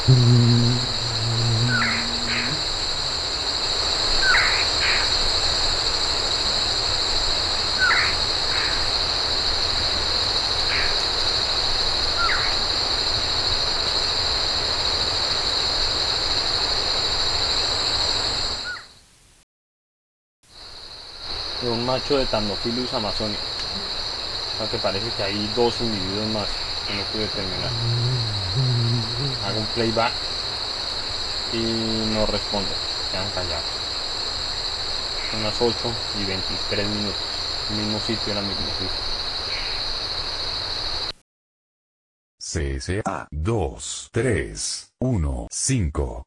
De un macho de Thamnophilus amazonica. O sea, que parece que hay dos individuos más que no pude terminar. Hago un playback y no respondo, quedan callados. Son las 8:23. Mismo sitio, la misma sitio. CSA 2, 3, 1, 5.